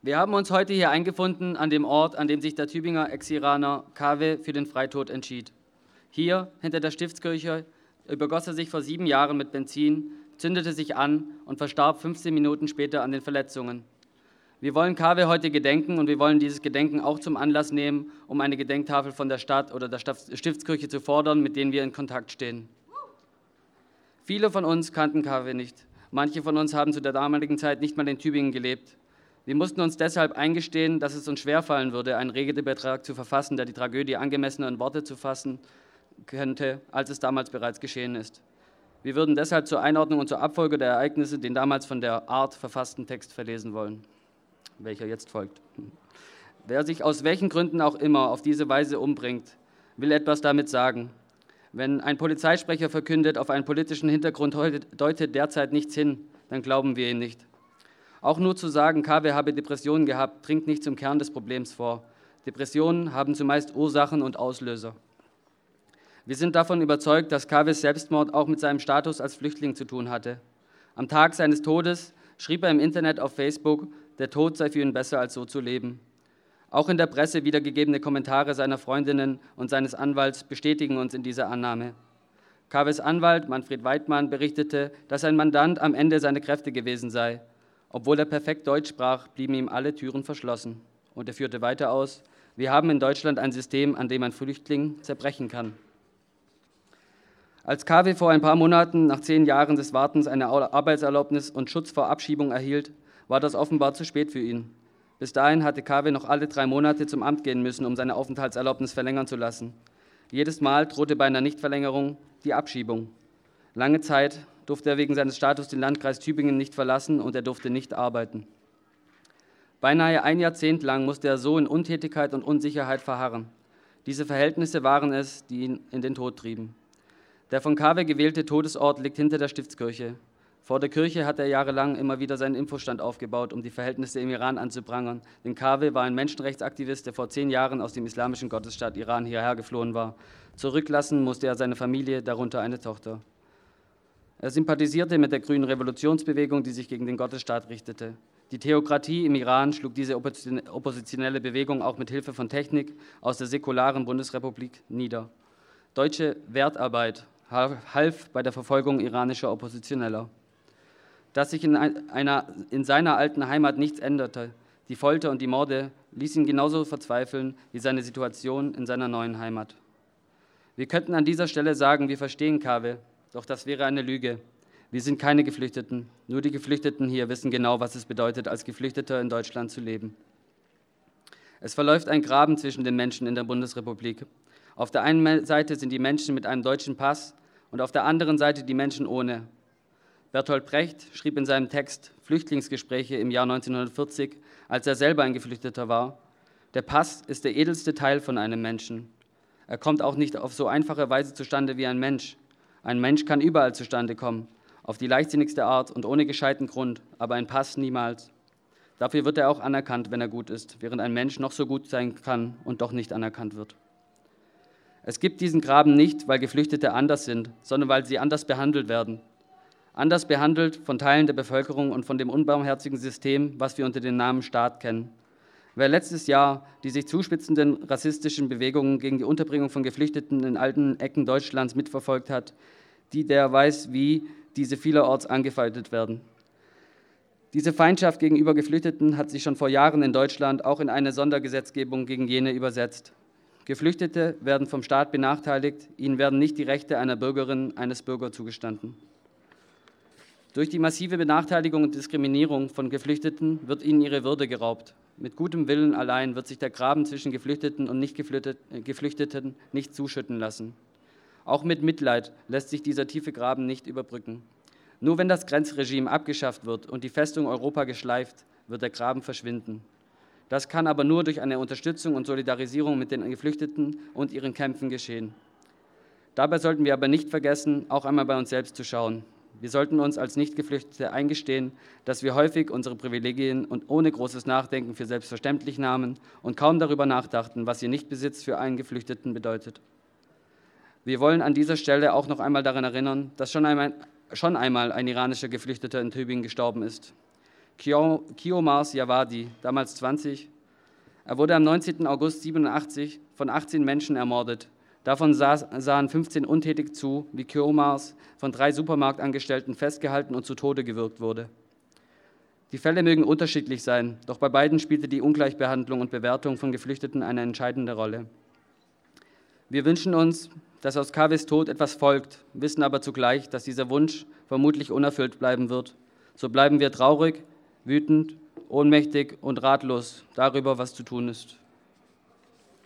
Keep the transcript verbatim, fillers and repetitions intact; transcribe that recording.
Wir haben uns heute hier eingefunden an dem Ort, an dem sich der Tübinger Ex-Iraner Kaveh für den Freitod entschied. Hier, hinter der Stiftskirche, übergoss er sich vor sieben Jahren mit Benzin, zündete sich an und verstarb fünfzehn Minuten später an den Verletzungen. Wir wollen Kaveh heute gedenken und wir wollen dieses Gedenken auch zum Anlass nehmen, um eine Gedenktafel von der Stadt oder der Stiftskirche zu fordern, mit denen wir in Kontakt stehen. Viele von uns kannten Kaveh nicht. Manche von uns haben zu der damaligen Zeit nicht mal in Tübingen gelebt. Wir mussten uns deshalb eingestehen, dass es uns schwerfallen würde, einen Redebetrag zu verfassen, der die Tragödie angemessener in Worte zu fassen könnte, als es damals bereits geschehen ist. Wir würden deshalb zur Einordnung und zur Abfolge der Ereignisse den damals von der Art verfassten Text verlesen wollen, welcher jetzt folgt. Wer sich aus welchen Gründen auch immer auf diese Weise umbringt, will etwas damit sagen. Wenn ein Polizeisprecher verkündet, auf einen politischen Hintergrund deutet derzeit nichts hin, dann glauben wir ihn nicht. Auch nur zu sagen, Kaveh habe Depressionen gehabt, dringt nicht zum Kern des Problems vor. Depressionen haben zumeist Ursachen und Auslöser. Wir sind davon überzeugt, dass Kavehs Selbstmord auch mit seinem Status als Flüchtling zu tun hatte. Am Tag seines Todes schrieb er im Internet auf Facebook, der Tod sei für ihn besser, als so zu leben. Auch in der Presse wiedergegebene Kommentare seiner Freundinnen und seines Anwalts bestätigen uns in dieser Annahme. Kavehs Anwalt Manfred Weidmann berichtete, dass sein Mandant am Ende seiner Kräfte gewesen sei. Obwohl er perfekt Deutsch sprach, blieben ihm alle Türen verschlossen. Und er führte weiter aus, wir haben in Deutschland ein System, an dem ein Flüchtling zerbrechen kann. Als Kaveh vor ein paar Monaten nach zehn Jahren des Wartens eine Arbeitserlaubnis und Schutz vor Abschiebung erhielt, war das offenbar zu spät für ihn. Bis dahin hatte Kaveh noch alle drei Monate zum Amt gehen müssen, um seine Aufenthaltserlaubnis verlängern zu lassen. Jedes Mal drohte bei einer Nichtverlängerung die Abschiebung. Lange Zeit durfte er wegen seines Status den Landkreis Tübingen nicht verlassen und er durfte nicht arbeiten. Beinahe ein Jahrzehnt lang musste er so in Untätigkeit und Unsicherheit verharren. Diese Verhältnisse waren es, die ihn in den Tod trieben. Der von Kaveh gewählte Todesort liegt hinter der Stiftskirche. Vor der Kirche hat er jahrelang immer wieder seinen Infostand aufgebaut, um die Verhältnisse im Iran anzuprangern. Denn Kaveh war ein Menschenrechtsaktivist, der vor zehn Jahren aus dem islamischen Gottesstaat Iran hierher geflohen war. Zurücklassen musste er seine Familie, darunter eine Tochter. Er sympathisierte mit der grünen Revolutionsbewegung, die sich gegen den Gottesstaat richtete. Die Theokratie im Iran schlug diese oppositionelle Bewegung auch mit Hilfe von Technik aus der säkularen Bundesrepublik nieder. Deutsche Wertarbeit half bei der Verfolgung iranischer Oppositioneller. Dass sich in, einer, in seiner alten Heimat nichts änderte, die Folter und die Morde, ließ ihn genauso verzweifeln wie seine Situation in seiner neuen Heimat. Wir könnten an dieser Stelle sagen, wir verstehen Kaveh, doch das wäre eine Lüge. Wir sind keine Geflüchteten. Nur die Geflüchteten hier wissen genau, was es bedeutet, als Geflüchteter in Deutschland zu leben. Es verläuft ein Graben zwischen den Menschen in der Bundesrepublik. Auf der einen Seite sind die Menschen mit einem deutschen Pass und auf der anderen Seite die Menschen ohne. Bertolt Brecht schrieb in seinem Text Flüchtlingsgespräche im Jahr neunzehnhundertvierzig, als er selber ein Geflüchteter war: Der Pass ist der edelste Teil von einem Menschen. Er kommt auch nicht auf so einfache Weise zustande wie ein Mensch. Ein Mensch kann überall zustande kommen, auf die leichtsinnigste Art und ohne gescheiten Grund, aber ein Pass niemals. Dafür wird er auch anerkannt, wenn er gut ist, während ein Mensch noch so gut sein kann und doch nicht anerkannt wird. Es gibt diesen Graben nicht, weil Geflüchtete anders sind, sondern weil sie anders behandelt werden. Anders behandelt von Teilen der Bevölkerung und von dem unbarmherzigen System, was wir unter dem Namen Staat kennen. Wer letztes Jahr die sich zuspitzenden rassistischen Bewegungen gegen die Unterbringung von Geflüchteten in allen Ecken Deutschlands mitverfolgt hat, die der weiß, wie diese vielerorts angefeindet werden. Diese Feindschaft gegenüber Geflüchteten hat sich schon vor Jahren in Deutschland auch in eine Sondergesetzgebung gegen jene übersetzt. Geflüchtete werden vom Staat benachteiligt, ihnen werden nicht die Rechte einer Bürgerin, eines Bürgers zugestanden. Durch die massive Benachteiligung und Diskriminierung von Geflüchteten wird ihnen ihre Würde geraubt. Mit gutem Willen allein wird sich der Graben zwischen Geflüchteten und Nicht-Geflüchteten nicht zuschütten lassen. Auch mit Mitleid lässt sich dieser tiefe Graben nicht überbrücken. Nur wenn das Grenzregime abgeschafft wird und die Festung Europa geschleift, wird der Graben verschwinden. Das kann aber nur durch eine Unterstützung und Solidarisierung mit den Geflüchteten und ihren Kämpfen geschehen. Dabei sollten wir aber nicht vergessen, auch einmal bei uns selbst zu schauen. Wir sollten uns als Nicht-Geflüchtete eingestehen, dass wir häufig unsere Privilegien und ohne großes Nachdenken für selbstverständlich nahmen und kaum darüber nachdachten, was ihr Nichtbesitz für einen Geflüchteten bedeutet. Wir wollen an dieser Stelle auch noch einmal daran erinnern, dass schon einmal, schon einmal ein iranischer Geflüchteter in Tübingen gestorben ist. Kiomars Yawadi, damals zwanzig. Er wurde am neunzehnten August siebenundachtzig von achtzehn Menschen ermordet. Davon sahen fünfzehn untätig zu, wie Kiomars von drei Supermarktangestellten festgehalten und zu Tode gewürgt wurde. Die Fälle mögen unterschiedlich sein, doch bei beiden spielte die Ungleichbehandlung und Bewertung von Geflüchteten eine entscheidende Rolle. Wir wünschen uns, dass aus Kawes Tod etwas folgt, wissen aber zugleich, dass dieser Wunsch vermutlich unerfüllt bleiben wird. So bleiben wir traurig, wütend, ohnmächtig und ratlos darüber, was zu tun ist.